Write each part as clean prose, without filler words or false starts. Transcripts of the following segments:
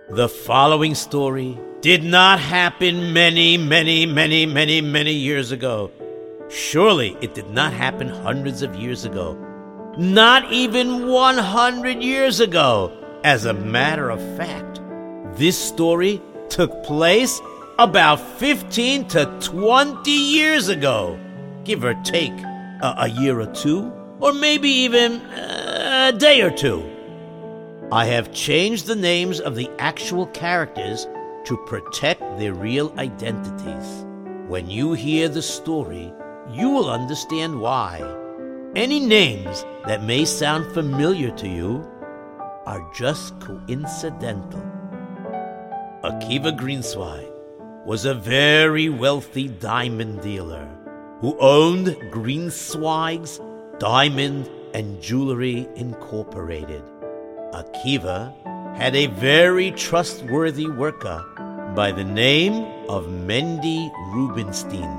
The following story did not happen many years ago. Surely it did not happen hundreds of years ago. Not even 100 years ago. As a matter of fact, this story took place about 15 to 20 years ago. Give or take a year or two, or maybe even a day or two. I have changed the names of the actual characters to protect their real identities. When you hear the story, you will understand why. Any names that may sound familiar to you are just coincidental. Akiva Greenzweig was a very wealthy diamond dealer who owned Greenzweig's Diamond and Jewelry Incorporated. Akiva had a very trustworthy worker by the name of Mendy Rubenstein.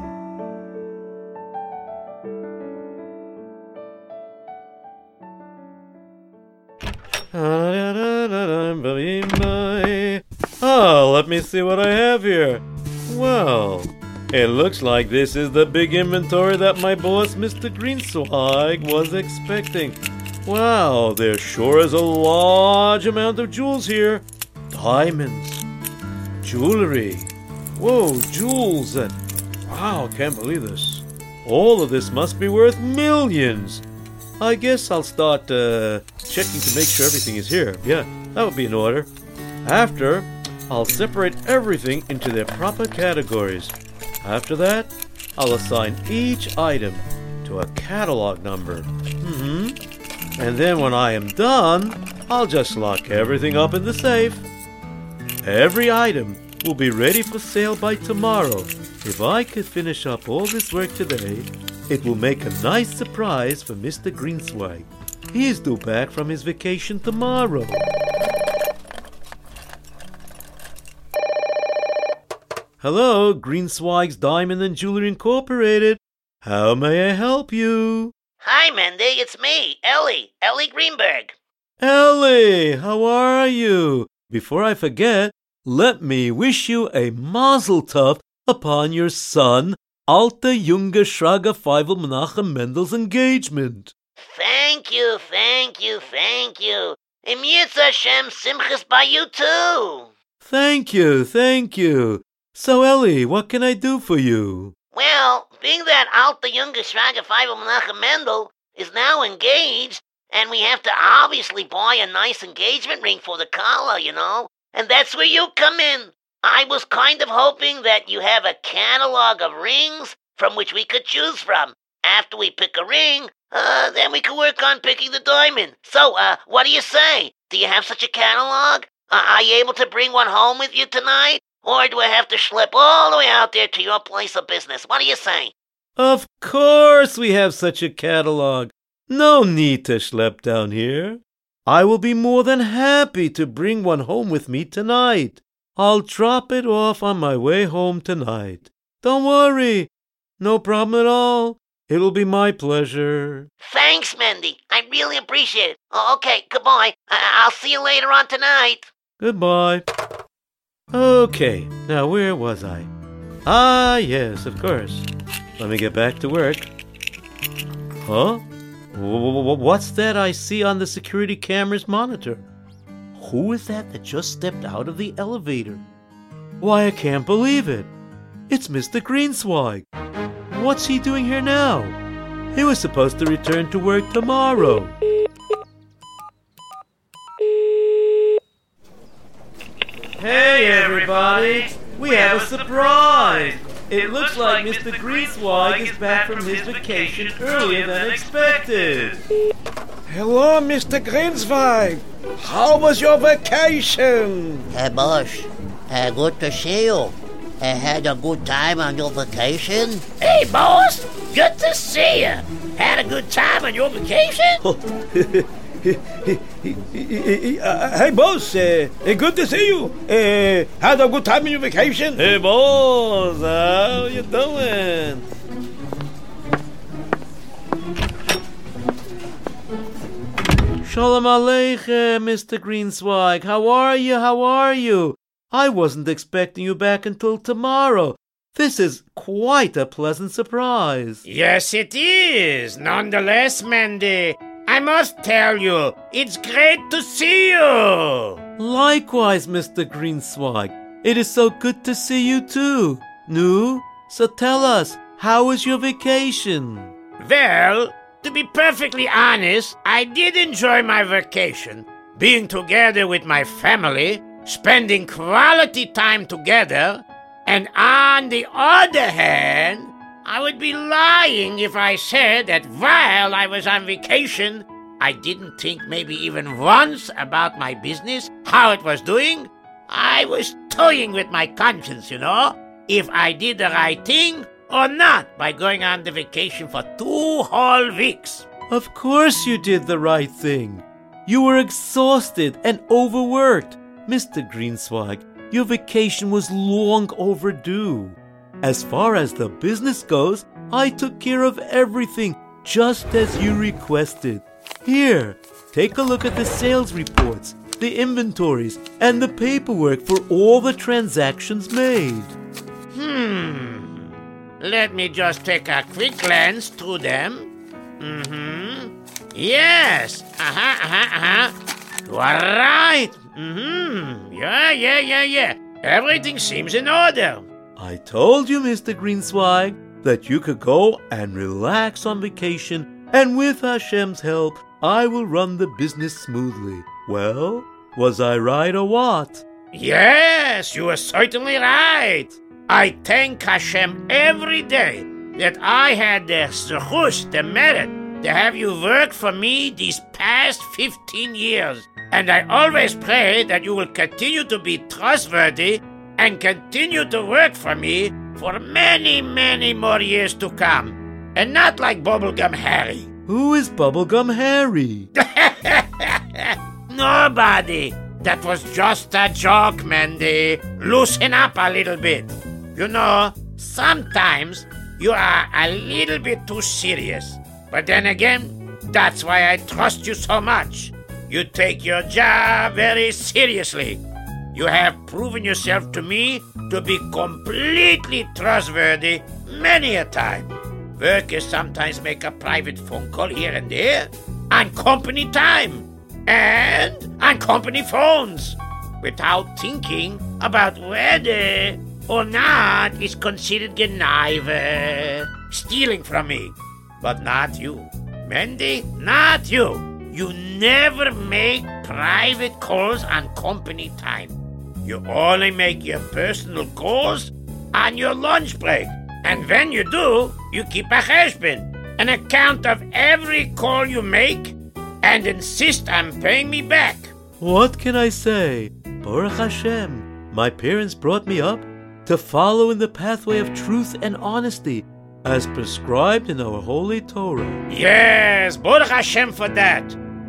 Oh, let me see what I have here. Well, it looks like this is the big inventory that my boss, Mr. Greenzweig, was expecting. Wow, there sure is a large amount of jewels here. Diamonds, jewelry. Whoa, jewels and... Wow, can't believe this. All of this must be worth millions. I guess I'll start checking to make sure everything is here. Yeah, that would be in order. After, I'll separate everything into their proper categories. After that, I'll assign each item to a catalog number. And then when I am done, I'll just lock everything up in the safe. Every item will be ready for sale by tomorrow. If I could finish up all this work today, it will make a nice surprise for Mr. Greenzweig. He's due back from his vacation tomorrow. Hello, Greenzweig's Diamond and Jewelry Incorporated. How may I help you? Hi, Mendy. It's me, Ellie Greenberg. Ellie, how are you? Before I forget, let me wish you a mazel tov upon your son, Alter Junge Schrager Feivel Menachem Mendel's engagement. Thank you. Im Yitz Hashem Simchas by you too. Thank you. So, Ellie, what can I do for you? Well, being that Alter Junge Schrager Feivel Menachem Mendel is now engaged, and we have to obviously buy a nice engagement ring for the Kala, you know? And that's where you come in. I was kind of hoping that you have a catalog of rings from which we could choose from. After we pick a ring, then we could work on picking the diamond. So, what do you say? Do you have such a catalog? Are you able to bring one home with you tonight? Or do I have to schlep all the way out there to your place of business? What do you say? Of course we have such a catalog. No need to schlep down here. I will be more than happy to bring one home with me tonight. I'll drop it off on my way home tonight. Don't worry. No problem at all. It'll be my pleasure. Thanks, Mendy. I really appreciate it. Okay, goodbye. I'll see you later on tonight. Goodbye. Okay, now where was I? Ah, yes, of course. Let me get back to work. Huh? What's that I see on the security camera's monitor? Who is that just stepped out of the elevator? Why, I can't believe it. It's Mr. Greenzweig. What's he doing here now? He was supposed to return to work tomorrow. Hey, everybody! We have a surprise! It looks like Mr. Greenzweig is back from his vacation earlier than expected. Hello, Mr. Greenzweig. How was your vacation? Hey, boss. Good to see you. Had a good time on your vacation? Hey, boss. Good to see you. Had a good time on your vacation? Hey, boss. Good to see you. Had a good time on your vacation? Hey, boss. How you doing? Shalom Aleichem, Mr. Greenswag. How are you? How are you? I wasn't expecting you back until tomorrow. This is quite a pleasant surprise. Yes, it is. Nonetheless, Mandy, I must tell you, it's great to see you. Likewise, Mr. Greenswag. It is so good to see you too. Nu, so tell us, how was your vacation? Well, to be perfectly honest, I did enjoy my vacation. Being together with my family, spending quality time together, and on the other hand, I would be lying if I said that while I was on vacation, I didn't think maybe even once about my business, how it was doing. I was toying with my conscience, if I did the right thing or not by going on the vacation for 2 whole weeks. Of course you did the right thing. You were exhausted and overworked. Mr. Greenswag, your vacation was long overdue. As far as the business goes, I took care of everything just as you requested. Here, take a look at the sales reports, the inventories, and the paperwork for all the transactions made. Let me just take a quick glance through them. Yes. You are right. Yeah. Everything seems in order. I told you, Mr. Greenswag, that you could go and relax on vacation, and with Hashem's help, I will run the business smoothly. Well, was I right or what? Yes, you are certainly right. I thank Hashem every day that I had the zechus, the merit, to have you work for me these past 15 years. And I always pray that you will continue to be trustworthy and continue to work for me for many, many more years to come. And not like Bubblegum Harry. Who is Bubblegum Harry? Nobody. That was just a joke, Mandy. Loosen up a little bit. Sometimes you are a little bit too serious. But then again, that's why I trust you so much. You take your job very seriously. You have proven yourself to me to be completely trustworthy many a time. Workers sometimes make a private phone call here and there on company time and on company phones without thinking about whether or not it's considered Gneive, stealing from me. But not you. Mandy, not you. You never make private calls on company time. You only make your personal calls on your lunch break. And when you do, you keep a cheshbon, an account of every call you make, and insist on paying me back. What can I say? Baruch Hashem, my parents brought me up to follow in the pathway of truth and honesty, as prescribed in our holy Torah. Yes, Baruch Hashem for that.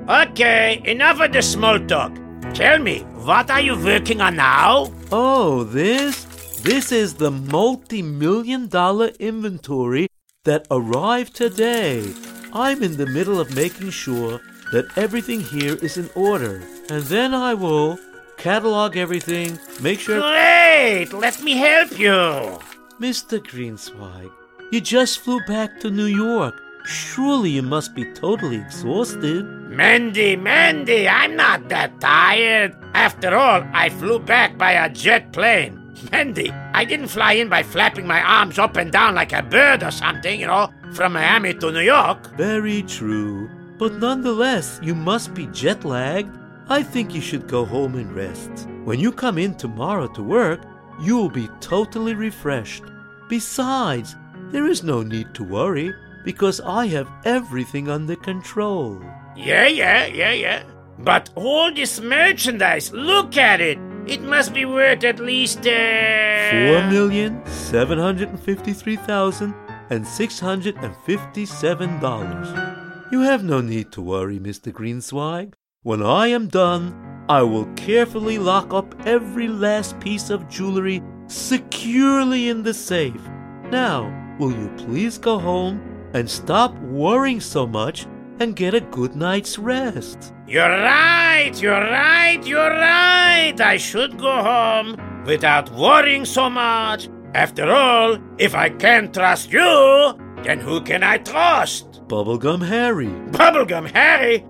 Okay, enough of the small talk. Tell me, what are you working on now? Oh, this is the multi-million-dollar inventory that arrived today. I'm in the middle of making sure that everything here is in order. And then I will catalog everything, make sure... Great! Let me help you. Mr. Greenswag, you just flew back to New York. Surely you must be totally exhausted. Mandy, I'm not that tired. After all, I flew back by a jet plane. Mandy, I didn't fly in by flapping my arms up and down like a bird or something, from Miami to New York. Very true. But nonetheless, you must be jet-lagged. I think you should go home and rest. When you come in tomorrow to work, you will be totally refreshed. Besides, there is no need to worry, because I have everything under control. Yeah. But all this merchandise, look at it. It must be worth at least, $4,753,657. You have no need to worry, Mr. Greenswag. When I am done, I will carefully lock up every last piece of jewelry securely in the safe. Now, will you please go home and stop worrying so much and get a good night's rest. You're right. I should go home without worrying so much. After all, if I can't trust you, then who can I trust? Bubblegum Harry. Bubblegum Harry?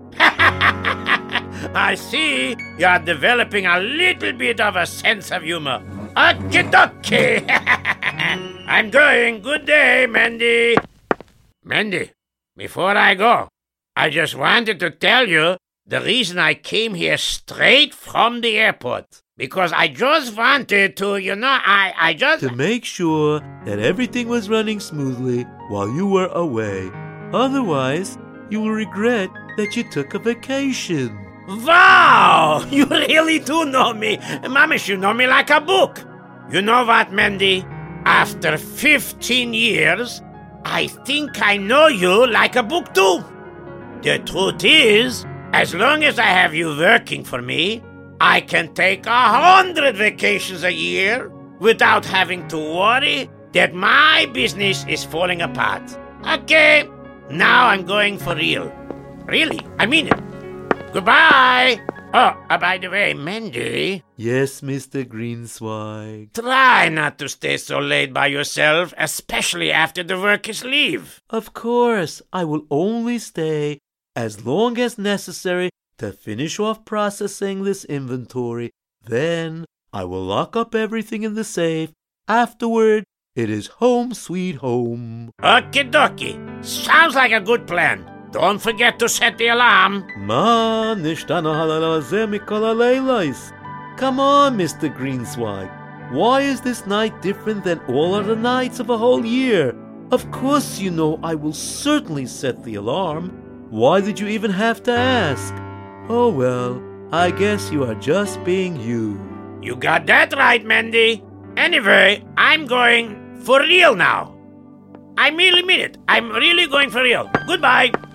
I see you're developing a little bit of a sense of humor. Okie dokie. I'm going. Good day, Mandy. Mandy, before I go, I just wanted to tell you the reason I came here straight from the airport. Because I just wanted to, I just... To make sure that everything was running smoothly while you were away. Otherwise, you will regret that you took a vacation. Wow! You really do know me. Mamesh, you know me like a book. You know what, Mandy? After 15 years, I think I know you like a book too. The truth is, as long as I have you working for me, I can take 100 vacations a year without having to worry that my business is falling apart. Okay, now I'm going for real. Really, I mean it. Goodbye. Oh, by the way, Mandy. Yes, Mr. Greenswag. Try not to stay so late by yourself, especially after the workers leave. Of course, I will only stay as long as necessary to finish off processing this inventory. Then I will lock up everything in the safe. Afterward, it is home sweet home. Okie dokie. Sounds like a good plan. Don't forget to set the alarm. Ma, nishtana halalazeh mikol haleilais. Come on, Mr. Greenswag. Why is this night different than all other nights of a whole year? Of course you know I will certainly set the alarm. Why did you even have to ask? Oh well, I guess you are just being you. You got that right, Mandy. Anyway, I'm going for real now. I really mean it. I'm really going for real. Goodbye.